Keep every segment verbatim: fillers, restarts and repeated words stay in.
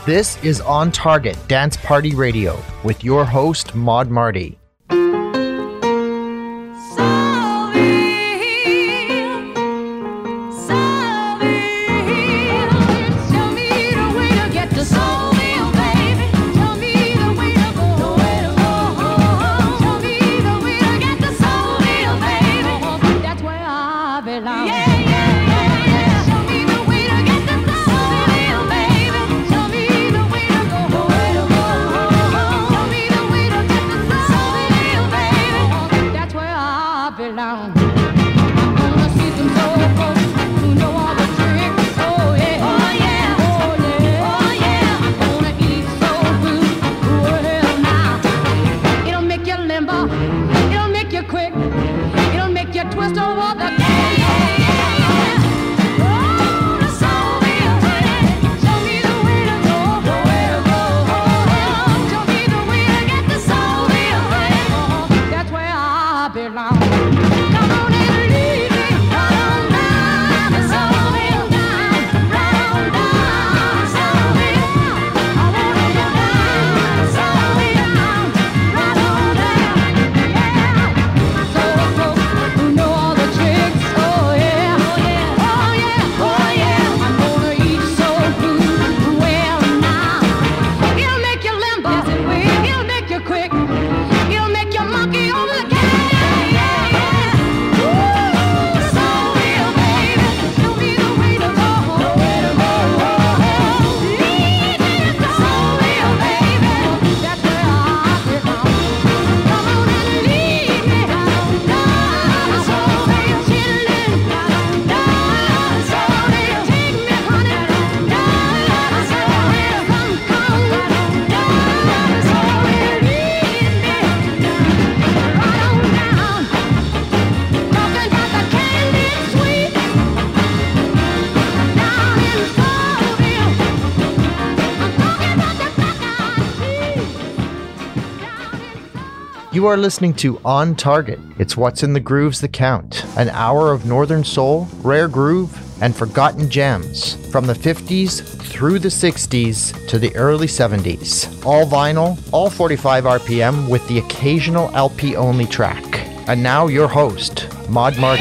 This is On Target Dance Party Radio with your host, Maud Marty. You are listening to On Target. It's what's in the grooves that count. An hour of Northern Soul, rare groove, and forgotten gems. From the fifties through the sixties to the early seventies. All vinyl, all forty-five R P M with the occasional L P only track. And now your host, Maud Marty.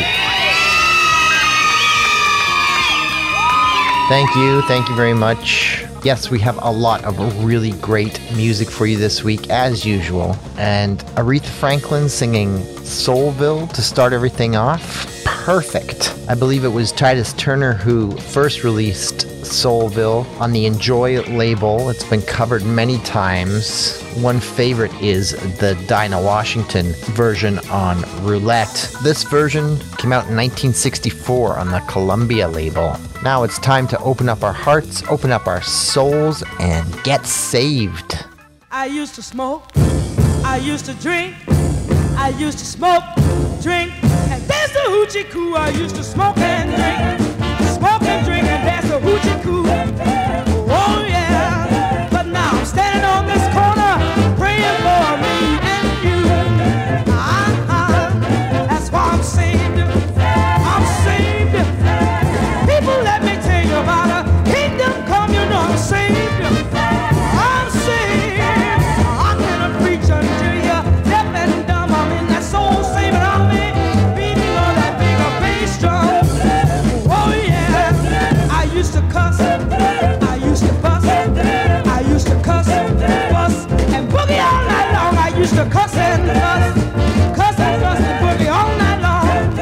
Thank you, thank you very much. Yes, we have a lot of really great music for you this week, as usual. And Aretha Franklin singing Soulville to start everything off. Perfect. I believe it was Titus Turner who first released Soulville on the Enjoy label. It's been covered many times. One favorite is the Dinah Washington version on Roulette. This version came out in nineteen sixty-four on the Columbia label. Now it's time to open up our hearts, open up our souls, and get saved. I used to smoke, I used to drink, I used to smoke, drink, and dance the hoochie coo. I used to smoke and drink, smoke and drink, and dance the hoochie coo. Oh yeah, but now I'm standing on this corner, praying for me and you. Ah, that's why I'm saved, I'm saved. People, let me tell you about a kingdom come, you know I'm saved. I'm saved. I cannot preach until you're deaf and dumb. I'm in that soul-saving army, beating on that big bass drum. Oh yeah, I used to cuss, I used to fuss, I used to cuss, fuss, and boogie all night long. I used to cuss and fuss, cuss and fuss and boogie all night long.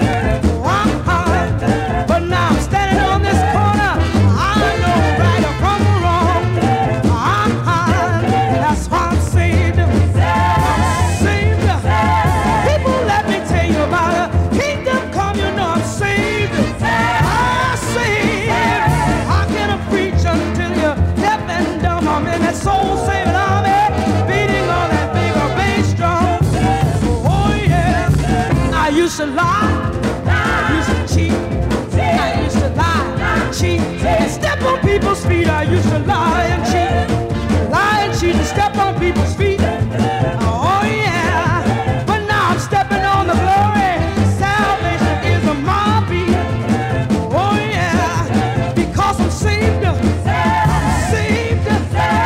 But now I'm standing on this corner, I know right from wrong. That's why I'm saved, I'm saved. People, let me tell you about a kingdom come, you know I'm saved. I'm saved. I cannot preach until you're deaf and dumb. I'm in that soul-saving army, beating on that big bass drum. Oh yeah, I used to lie, I used to cheat, I used to lie, cheat, and step on people's feet. I used to lie and cheat, lie and cheat and step on people's feet. Oh yeah, but now I'm stepping on the glory. Salvation is a my beat. Oh yeah, because I'm saved, I'm saved.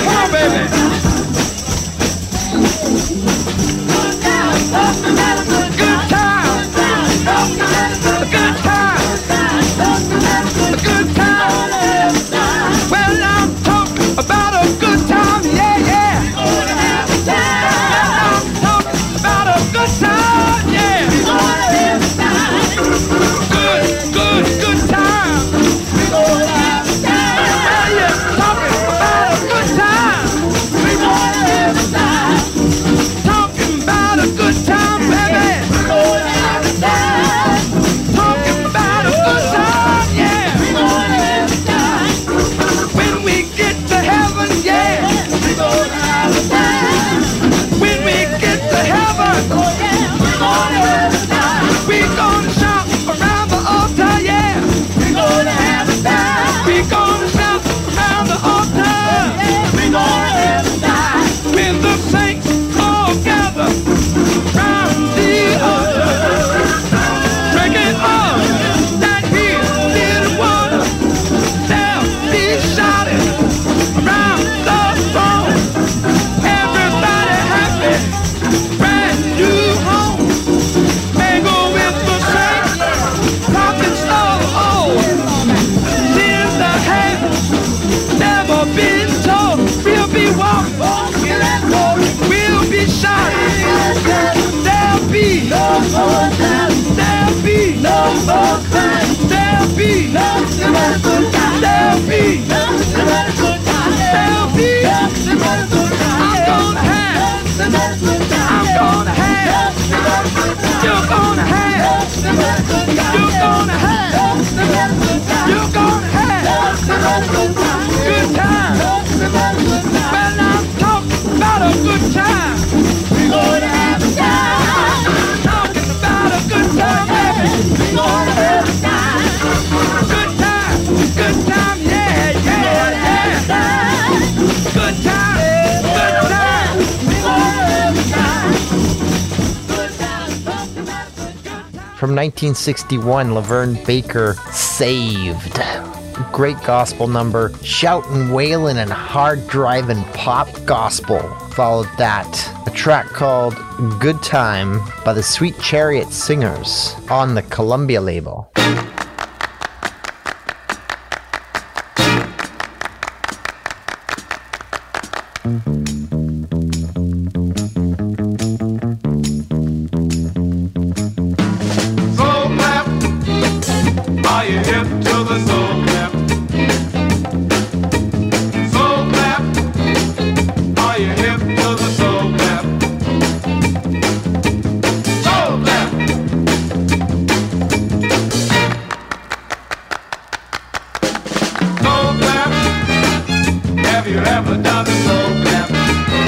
Come on, baby. Good time. A good time. A good time. Well, I'm talking about a good time. Yeah, yeah. Well, I'm talking about a good time. Yeah. Good, good, good time. Well, you're talking about a good time. Talking about a good time, baby. Talking about a good time, yeah. When we get to heaven, yeah. When we get to heaven, we gonna shout around the altar, yeah. We gonna shout around the altar. When the saints all gather round the altar, drinking all that here little water, they'll be shouting around the throne. Everybody happy, brand new home. Mingle with the saints, prophets of old. Sins that have never been told. We'll be walking, we'll be shouting. There'll be no more time. There'll be no more time. There'll be no more time. There'll be no more time. There'll be. I'm gonna have. I'm gonna have. You're gonna have. You're gonna have. You're gonna have. Good time. Well, I'm talking about a good time. We're gonna have a time. Talking about a good time, baby. We're gonna have a time. Good time, good time, yeah, yeah, yeah. Good time, good time. We're gonna have a time. Good time, talking about a good time. From nineteen sixty-one, Laverne Baker, Saved. Great gospel number, shoutin', wailin', and hard driving pop gospel. Followed that, a track called Good Time by the Sweet Chariot Singers on the Columbia label. Soul clap, are you hip to the soul clap? Soul clap, are you hip to the soul clap? Soul clap. Soul clap, have you ever done the soul clap?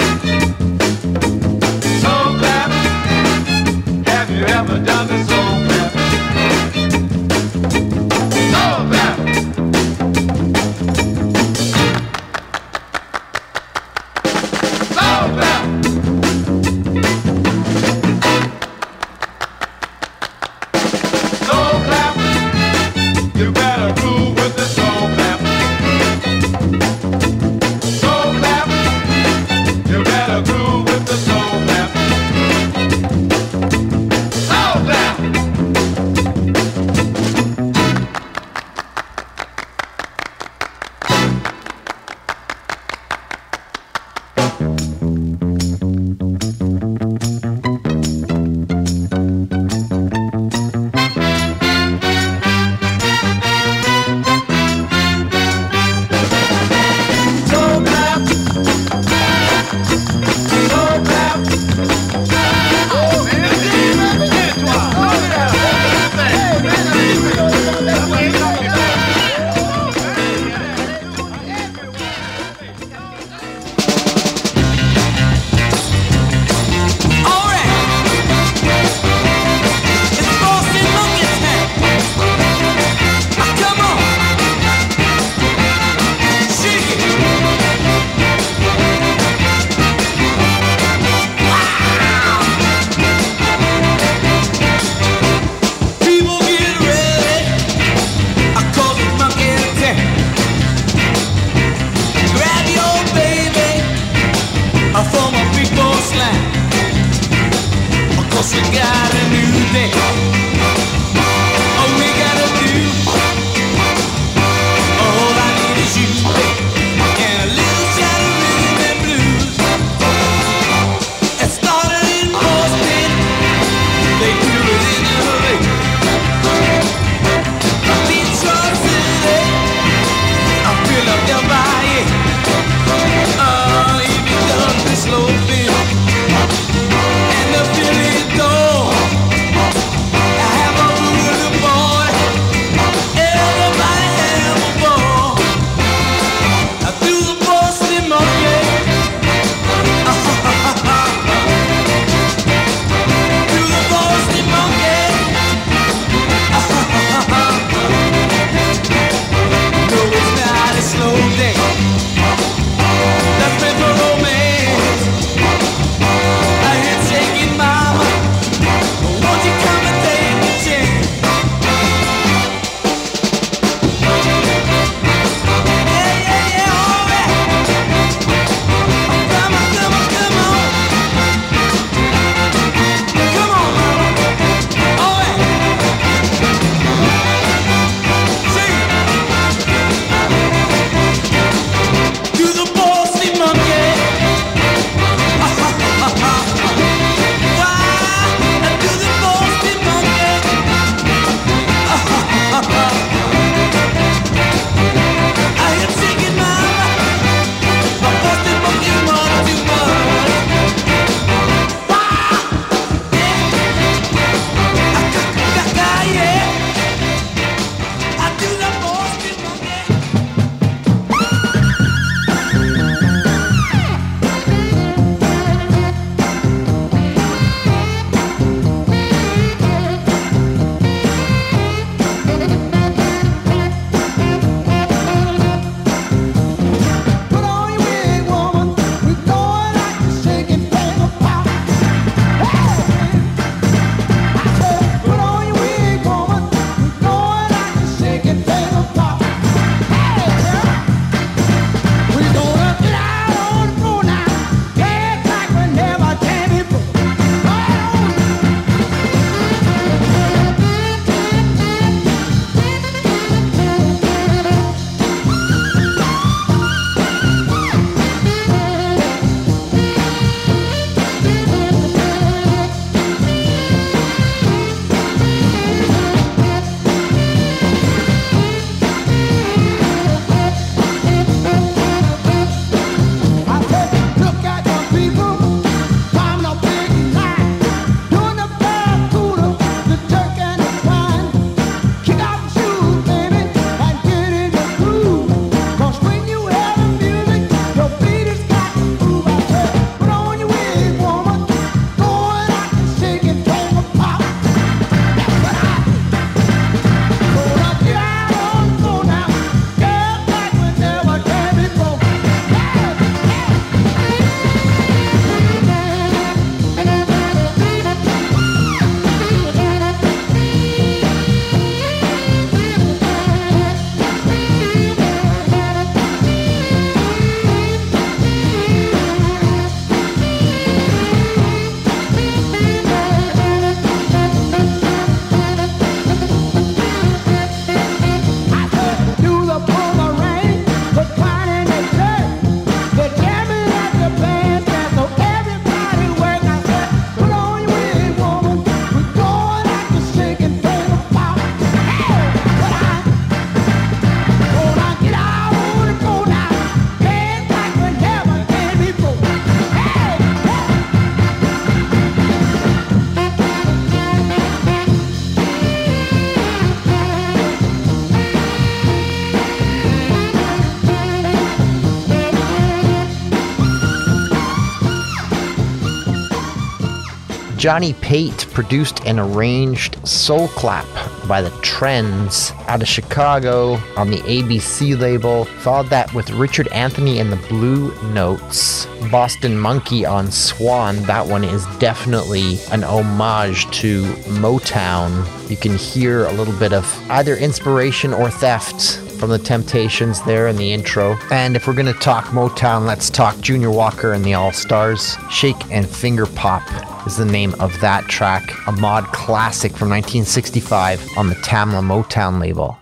Johnny Pate produced and arranged Soul Clap by the Trends out of Chicago on the A B C label. Followed that with Richard Anthony and the Blue Notes, Boston Monkey on Swan. That one is definitely an homage to Motown. You can hear a little bit of either inspiration or theft from the Temptations there in the intro. And if we're going to talk Motown, let's talk Junior Walker and the All-Stars. Shake and Finger Pop is the name of that track, a mod classic from nineteen sixty-five on the Tamla Motown label.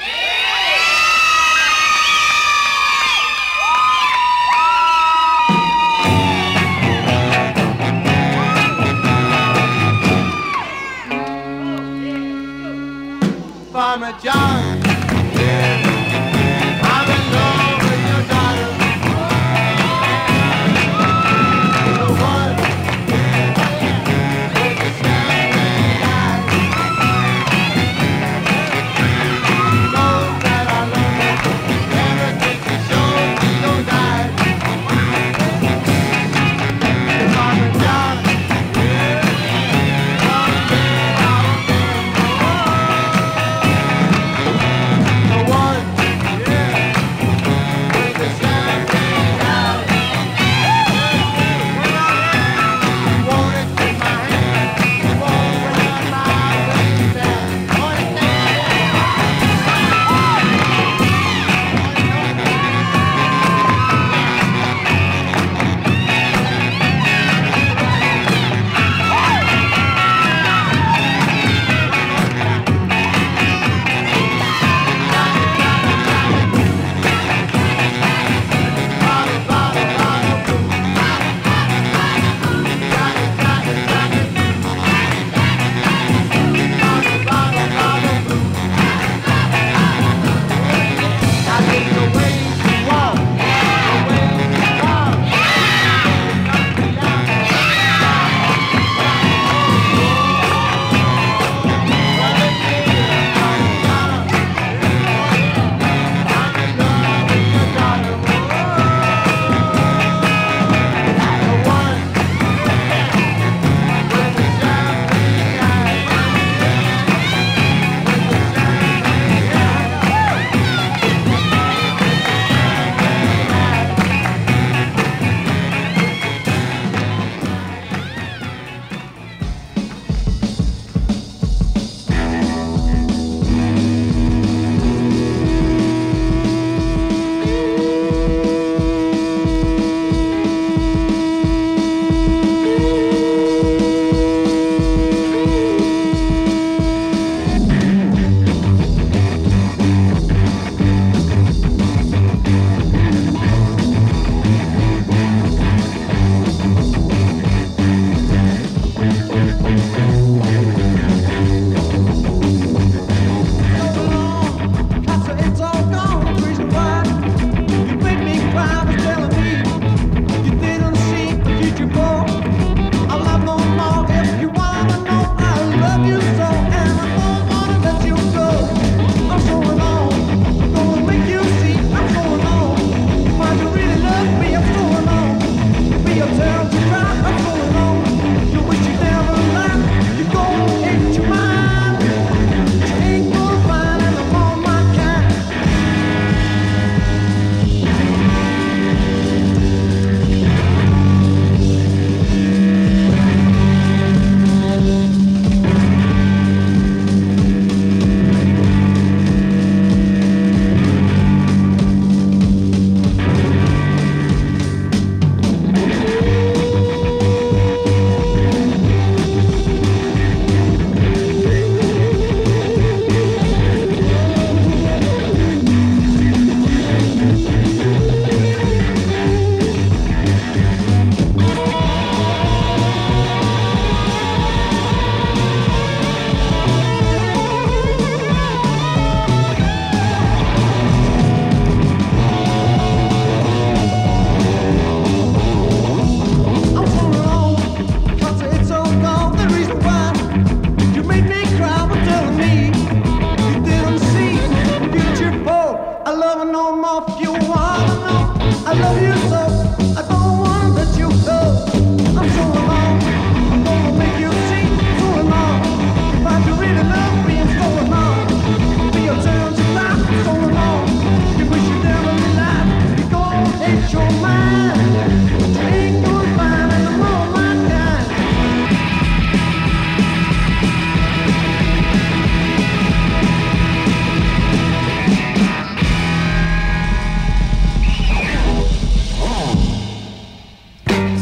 Farmer John, I'm in love with your daughter. The one with the shining eyes. Knows that I love her. Never think she shows me those eyes. Farmer John, the one with the champagne eyes. Want it in my hand, won't run my way down. Want it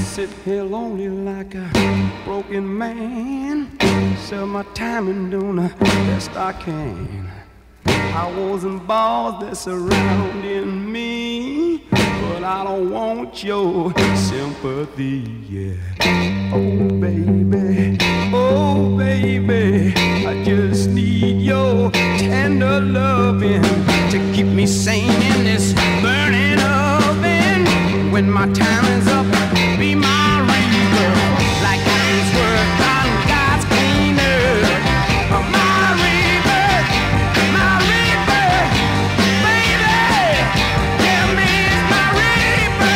Sit here lonely like a broken man. Sell my time and do the best I can. Powers and balls that surrounding me, but I don't want your sympathy, yeah. Oh baby, oh baby, I just need your tender loving to keep me sane in this burning oven. When my time is up, be my reaper, like God's work on God's clean earth. My reaper, my reaper, baby, tell me it's my reaper,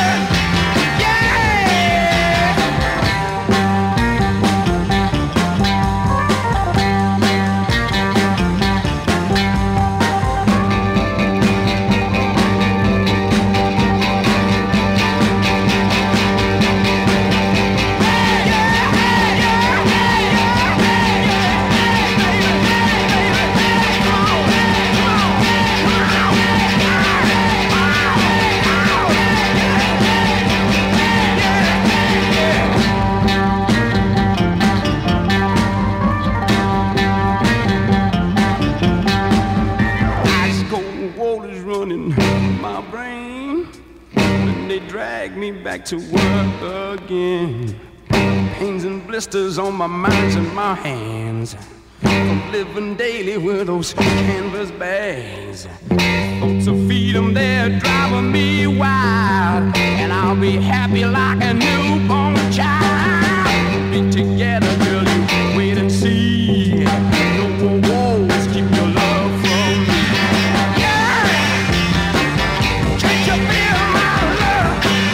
back to work again. Pains and blisters on my minds and my hands, from living daily with those canvas bags. Thoughts of freedom, they're driving me wild, and I'll be happy like a newborn child. Be together, girl, you wait and see. No more wars, keep your love from me. Yeah, can't you feel my love?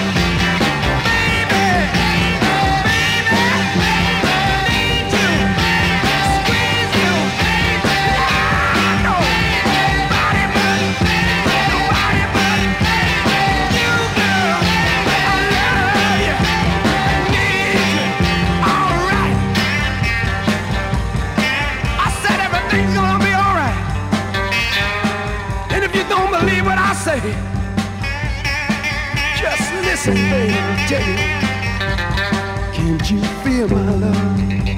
Just listen, baby, I'll tell you. Can't you feel my love?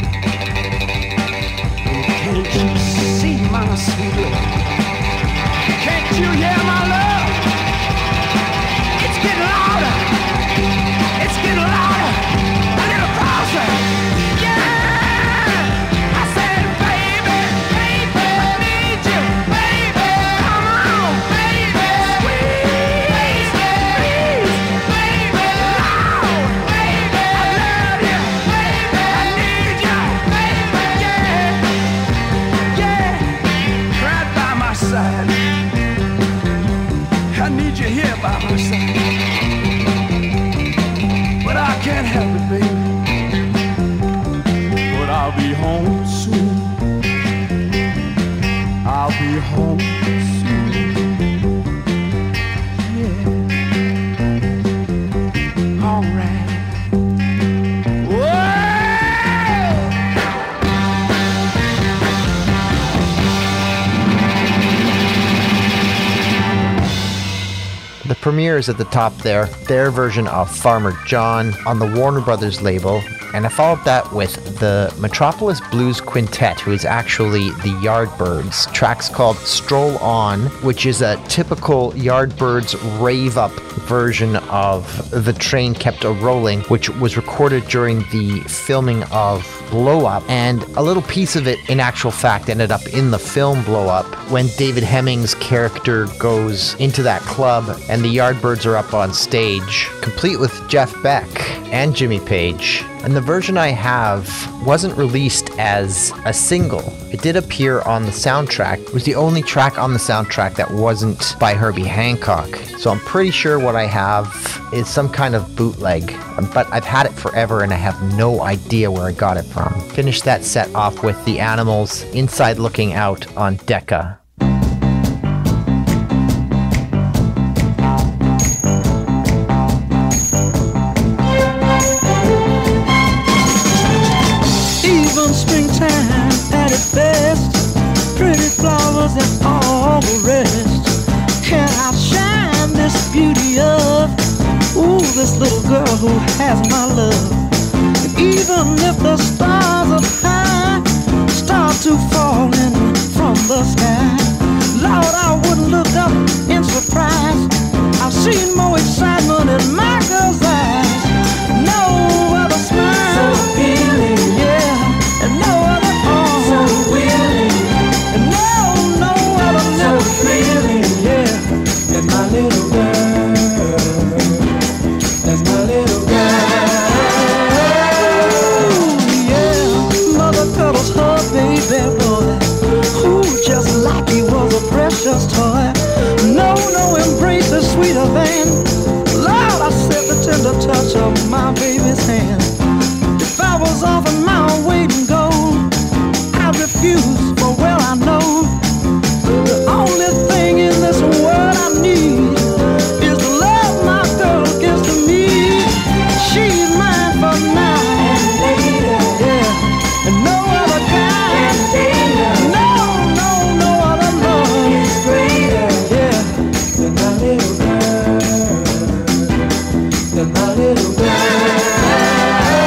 Can't you see my sweet love? Can't you hear my love? It's getting louder. It's getting louder. A little closer. Yeah! I said, baby, baby, I need you, baby. Come on, baby. Squeeze, please, baby. Loud, baby. I love you, baby. I need you, baby. Yeah, yeah. Right by my side. I need you here by my side. But I can't help it, baby. But I'll be home soon. I'll be home soon. Yeah. All right. Whoa! The Premiers at the top there, their version of Farmer John on the Warner Brothers label, and I followed that with the Metropolis Blues Quintet, who is actually the Yardbirds. Track's called Stroll On, which is a typical Yardbirds rave-up version of The Train Kept A-Rolling, which was recorded during the filming of Blow Up, and a little piece of it, in actual fact, ended up in the film Blow Up, when David Hemming's character goes into that club and the Yardbirds are up on stage, complete with Jeff Beck and Jimmy Page. And the version I have wasn't released as a single. It did appear on the soundtrack. It was the only track on the soundtrack that wasn't by Herbie Hancock. So I'm pretty sure what I have is some kind of bootleg, but I've had it forever and I have no idea where I got it from. Finished that set off with the Animals, Inside Looking Out on Decca. And all the rest can outshine this beauty of ooh, this little girl who has has my love. And even if the stars up high start to falling from the sky, Lord, I wouldn't look up in surprise. I've seen more excitement in my girl's eyes. No other smile, so appealing, yeah, and no other arm, so willing, and no, no other so feeling, yeah. That's my little girl. That's my little girl. Ooh, yeah, mother cuddles her baby boy, ooh, just like he was a precious toy. No, no embrace is sweeter than, Lord, I said the tender touch of my baby's hand. If I was offered my weight in gold, I'd refuse, for well I know the only thing in this world I need is the love my girl gives to me. She's mine for now and later, yeah, and no other guy, and later, no, no, no other love is greater, yeah, than my little girl, than my little girl.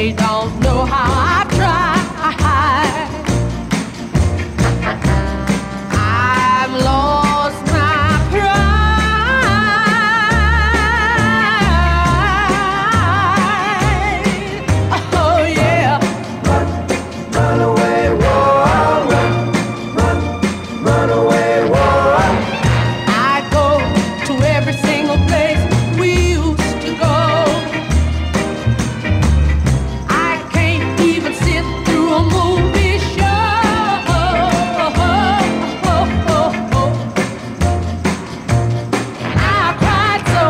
They don't know how I tried. I've lost my pride. Oh yeah. Run, run away, war, run, run, run away, war. I go to every single place we used to go. I can't even sit through a movie show. I cried so.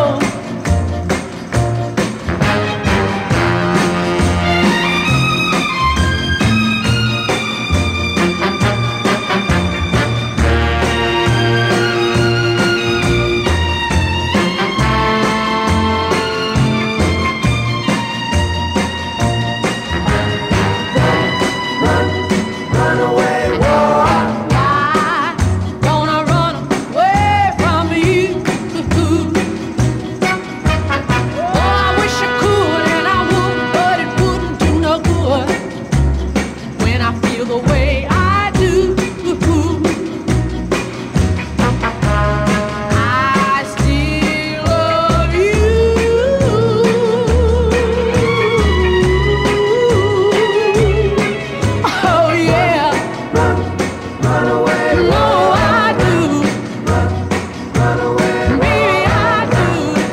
Run away, war. Why gonna run away from you? Oh, I wish I could and I would, but it wouldn't do no good when I feel the way I do. I still love you. Oh yeah. Run, run away, No, I do. run away, Baby, I do.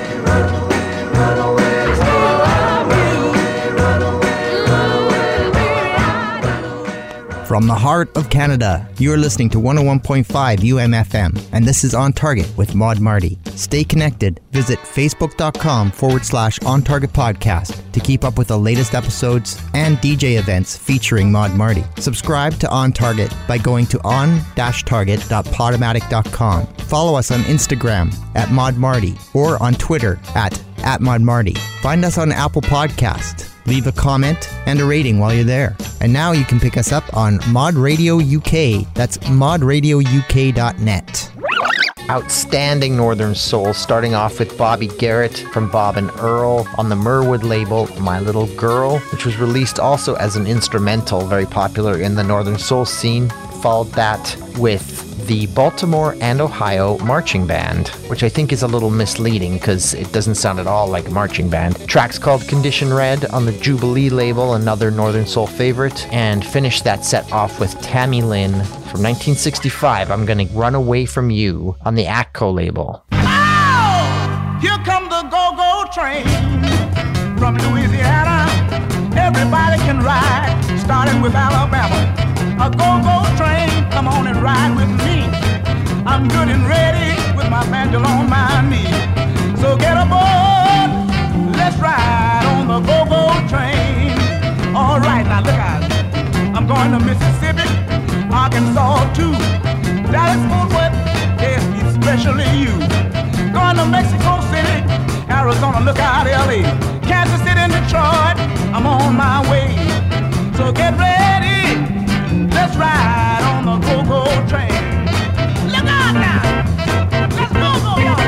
run away, Still love you. run away. Mm, baby, I do. From the heart of Canada, you're listening to one oh one point five U M F M, and this is On Target with Maud Marty. Stay connected. Visit facebook.com forward slash On Target Podcast to keep up with the latest episodes and D J events featuring Maud Marty. Subscribe to On Target by going to on dash target dot podomatic dot com. Follow us on Instagram at Maud Marty or on Twitter at, at Maud Marty. Find us on Apple Podcast. Leave a comment and a rating while you're there. And now you can pick us up on Mod Radio U K. That's mod radio u k dot net. Outstanding Northern Soul, starting off with Bobby Garrett from Bob and Earl on the Merwood label, My Little Girl, which was released also as an instrumental, very popular in the Northern Soul scene. Followed that with the Baltimore and Ohio Marching Band, which I think is a little misleading because it doesn't sound at all like a marching band. Tracks called Condition Red on the Jubilee label, another Northern Soul favorite, and finished that set off with Tammy Lynn from nineteen sixty-five, I'm Gonna Run Away From You on the Atco label. Oh, here come the go-go train from Louisiana. Everybody can ride, starting with Alabama. A go-go train, come on and ride with me. I'm good and ready with my banjo on my knee. So get aboard, let's ride on the go-go train. All right, now look out. I'm going to Mississippi, Arkansas too. Dallas, Fort Worth, yes, especially you. Going to Mexico City, Arizona, look out, L A. Kansas City and Detroit, I'm on my way. So get ready, let's ride on the go-go train. Look out now, let's go, go, y'all.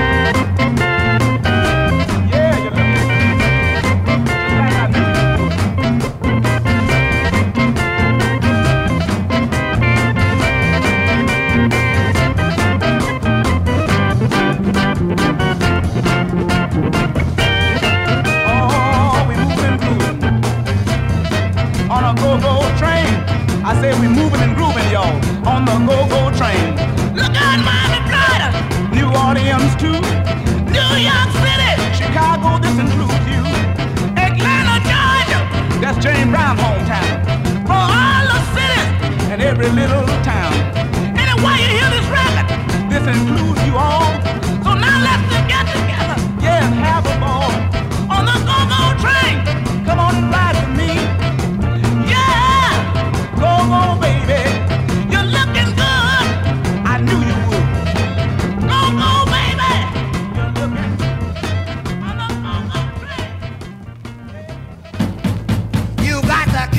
Yeah, you look like I knew you Oh, we moving, grooving on a go-go train. I say we moving and grooving, y'all, on the go-go train. Look out, Miami, Florida, New Orleans too, New York City, Chicago, this includes you. Atlanta, Georgia, that's James Brown's hometown. For all the cities and every little town. Anyway, you hear this record, this includes you all. So now let's get together, yeah, and have a ball on the go-go train. Come on and ride with me. Yeah, go-go, baby, you're looking good. I knew you would. Go-go, baby, you're looking good on the go-go train. You got to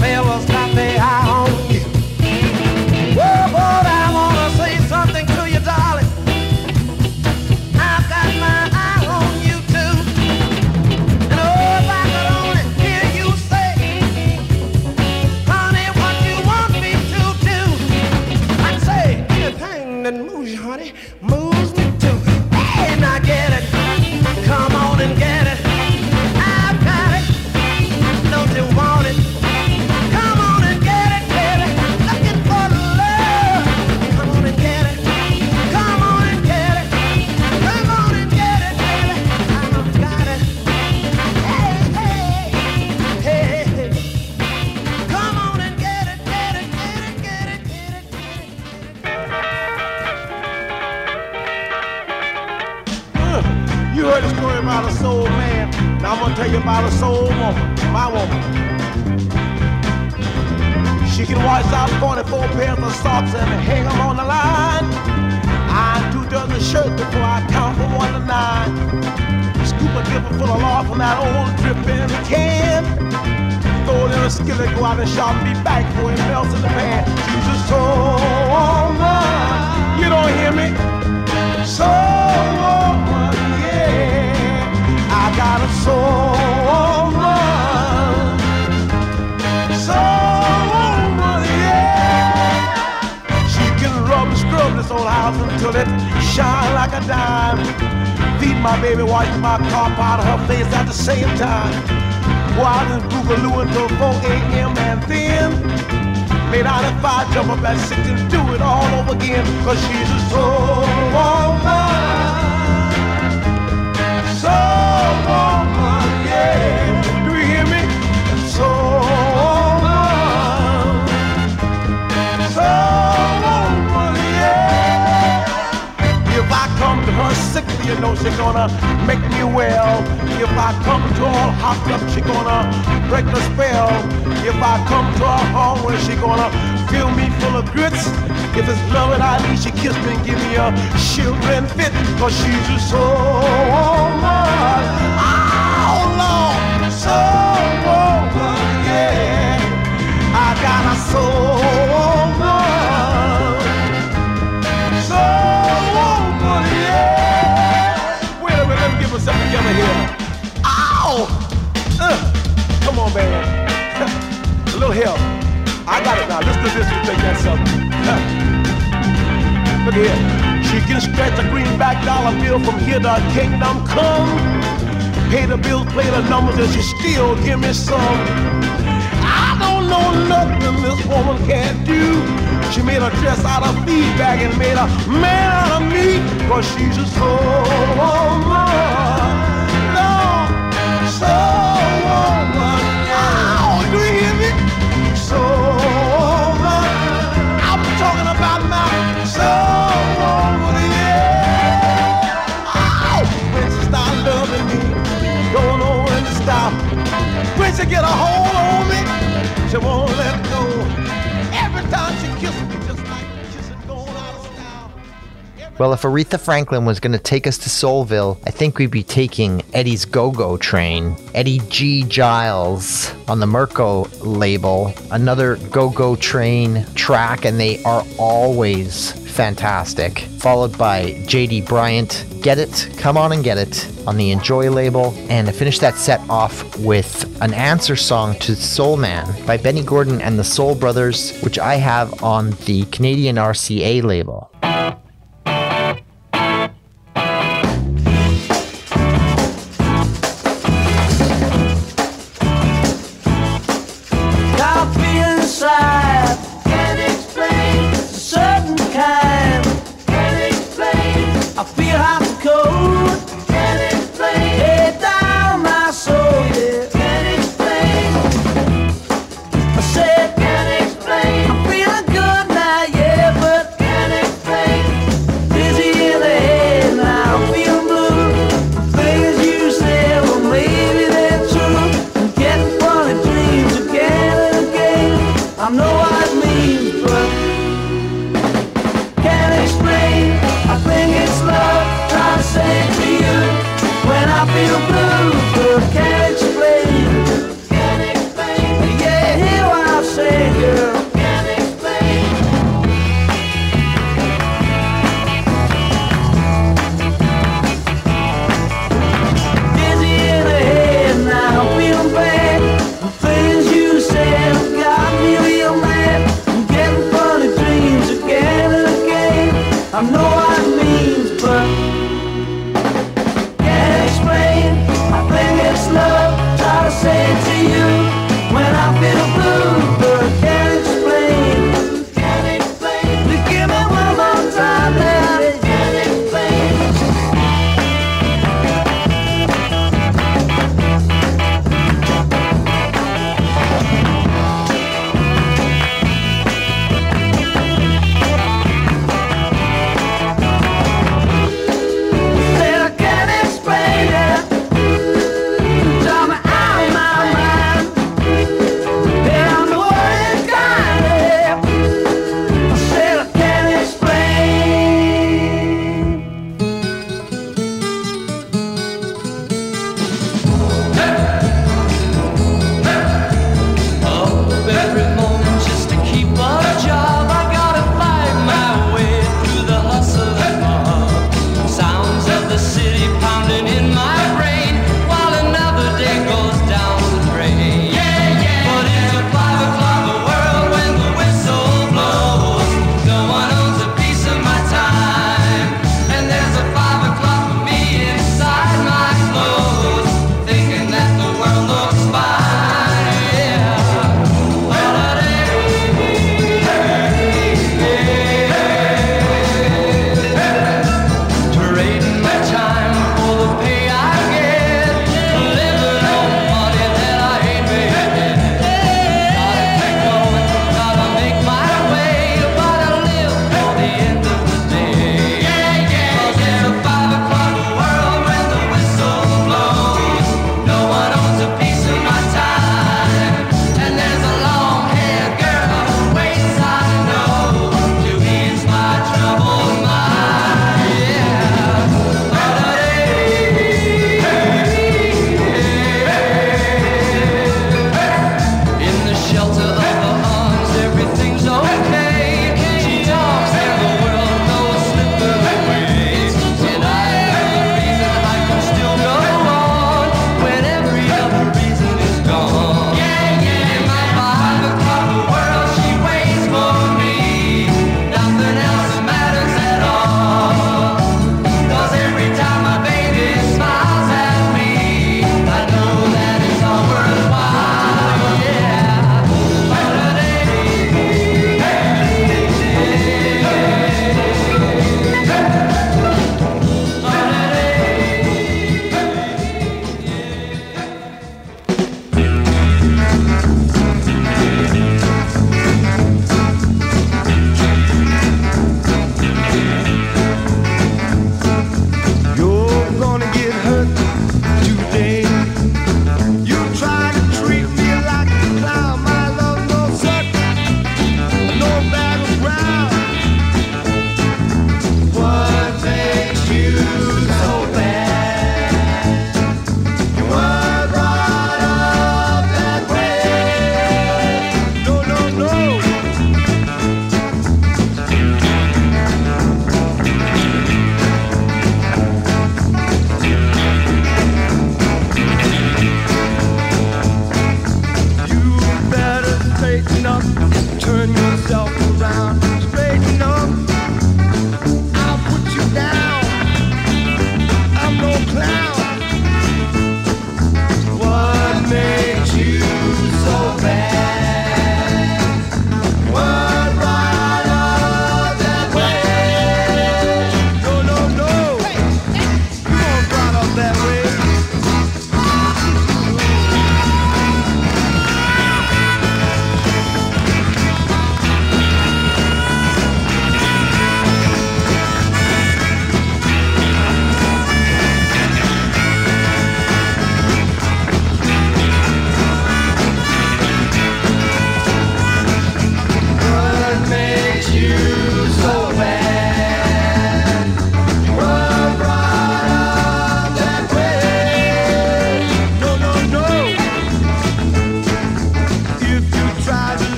fellas got their eye on you. Whoa, but I wanna say something to you, darling. I've got my eye on you too. And oh, if I could only hear you say, honey, what you want me to do, I'd say anything that moves you, honey, moves me too. Hey, now get it, come on and get it. I've got it, don't you want it? Come on and get it, baby. Looking for love. Come on and get it. Come on and get it. Come on and get it, baby. I've got it. Hey, hey, hey, hey. Come on and get it, get it, get it, get it, get it, get it, get it. You heard the story about a soul man. Now I'm gonna tell you about a soul woman, my woman. She can wash out forty-four pairs of socks and hang them on the line. I two dozen shirts before I count from one to nine. Scoop a dipper full of lard from that old dripping can. Throw it in a skillet, go out and shop me back before it melts in the pan. She's a soul woman. You don't hear me? Soul woman, yeah. I got a soul woman. Soul woman, yeah. She can rub and scrub this old house until it shine like a dime. Feed my baby, wash my car out of her face at the same time. Go out and boogaloo until four a.m. and then lay down at five, jump up at six and do it all over again. Cause she's a soul woman. Soul woman, yeah. Do you hear me? Soul woman. Soul woman, yeah. If I come to her sickly, you know she's gonna make me well. If I come to her hopped up, she gonna break the spell. If I come to her hungry, she gonna fill me full of grits. If it's love and I need, she kiss me and give me a shivering fit. Cause she's a soul woman. Oh Lord, soul woman, yeah. I got a soul woman. Soul woman, yeah. Wait a minute, let me get myself together here. Ow! Uh, come on, man. A little help. I got it now. Listen to this and take that something. Look here. She can stretch a greenback dollar bill from here to kingdom come. Pay the bills, play the numbers, and she still give me some. I don't know nothing this woman can't do. She made a dress out of feedback and made a man out of me. Cause she's a soul woman. No, soul woman. Ow, do you hear me? Soul woman. I'm talking about my soul woman, yeah. Ow, when she start loving me, don't know when to stop. When she get a hold on me, she won't let go. Every time she kisses me, just like kissing going out of style. Every Well, if Aretha Franklin was going to take us to Soulville, I think we'd be taking Eddie's Go-Go Train. Eddie G. Giles on the Mirko label. Another Go-Go Train track, and they are always fantastic. Followed by J D Bryant, Get It, Come On and Get It on the Enjoy label. And to finish that set off with an answer song to Soul Man by Benny Gordon and the Soul Brothers, which I have on the Canadian R C A label. Said, can't explain. I'm feeling good now, yeah, but can't explain.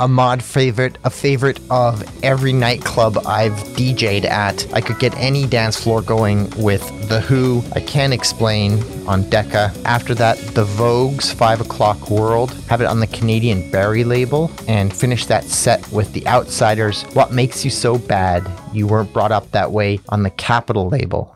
a mod favorite, a favorite of every nightclub I've D J'd at. I could get any dance floor going with The Who, I Can't Explain on Decca. After that, The Vogue's Five O'Clock World, have it on the Canadian Barry label, and finish that set with The Outsiders' What Makes You So Bad You Weren't Brought Up That Way on the Capitol label.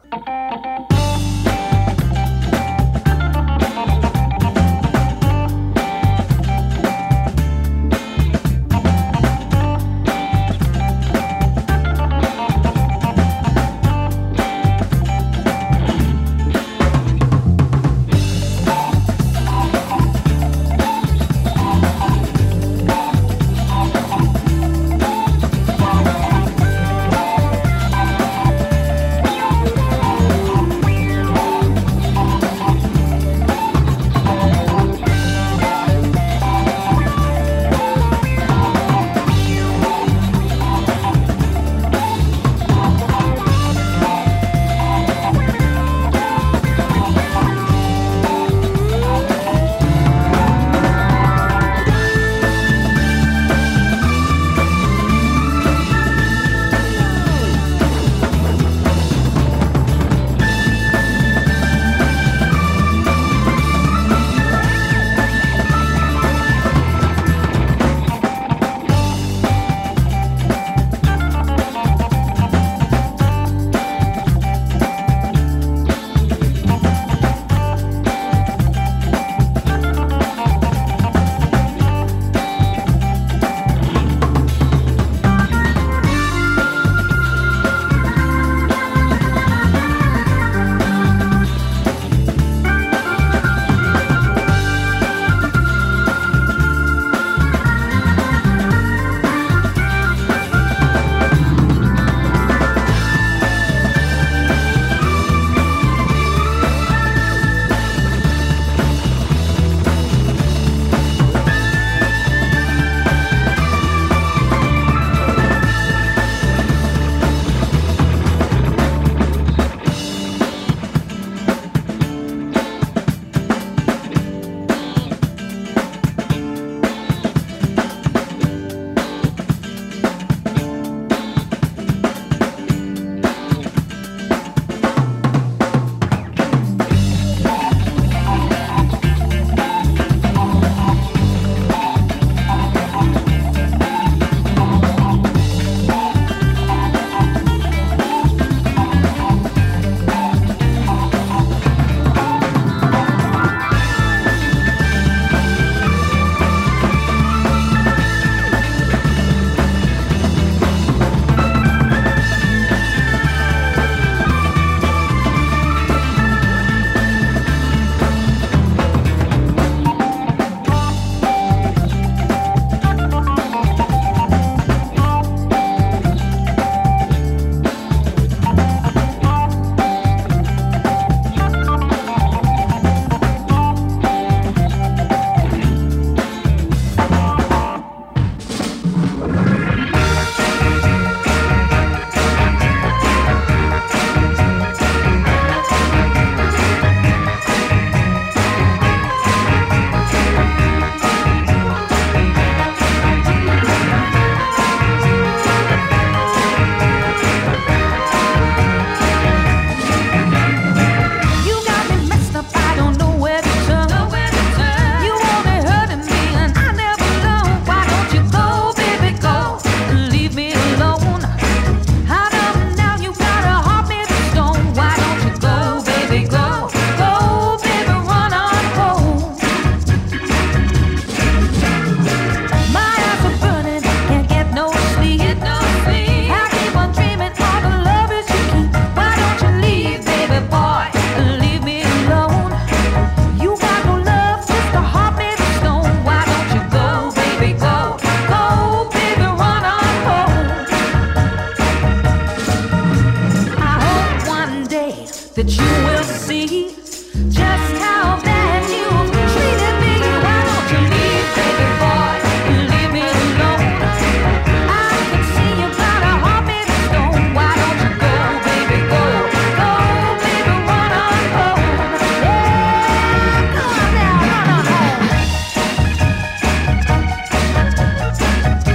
that you will see just how bad you've treated me. Why don't you leave, baby boy, and leave me alone? I can see you got a heart made of stone. Why don't you go, baby, go, go, baby, run on home. Yeah, come on now, run on home.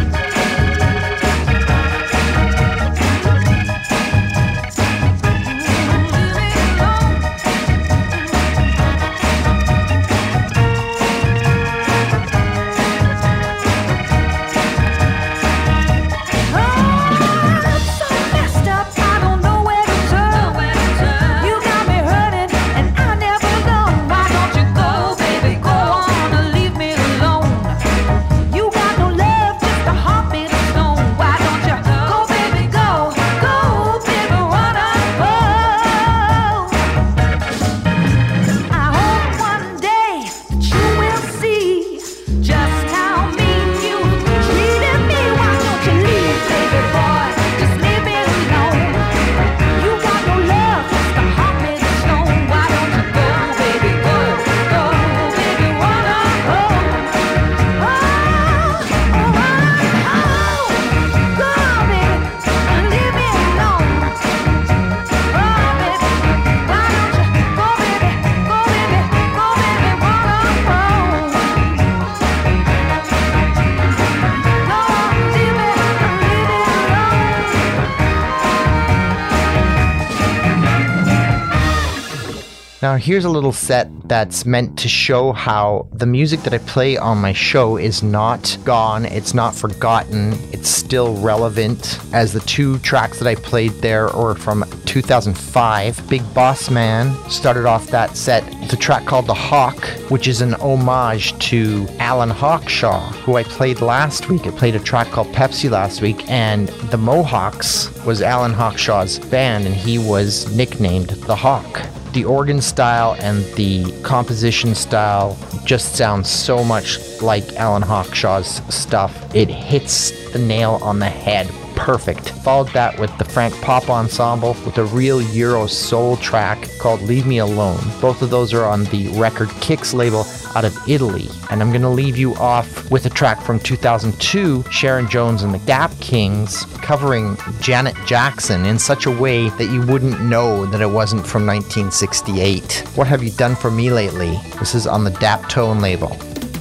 Now here's a little set that's meant to show how the music that I play on my show is not gone, it's not forgotten, it's still relevant, as the two tracks that I played there are from two thousand five. Big Boss Man started off that set with a track called The Hawk, which is an homage to Alan Hawkshaw, who I played last week. I played a track called Pepsi last week, and the Mohawks was Alan Hawkshaw's band, and he was nicknamed The Hawk. The organ style and the composition style just sounds so much like Alan Hawkshaw's stuff. It hits the nail on the head. Perfect. Followed that with the Frank Pop Ensemble with a real Euro soul track called Leave Me Alone. Both of those are on the Record Kicks label out of Italy. And I'm going to leave you off with a track from two thousand two, Sharon Jones and the Gap Kings, covering Janet Jackson in such a way that you wouldn't know that it wasn't from nineteen sixty-eight. What Have You Done For Me Lately? This is on the Daptone label.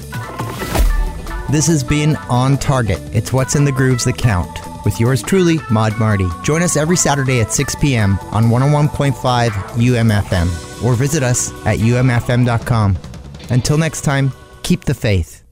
This has been On Target. It's what's in the grooves that count. With yours truly, Mod Marty. Join us every Saturday at six p.m. on one oh one point five U M F M or visit us at U M F M dot com. Until next time, keep the faith.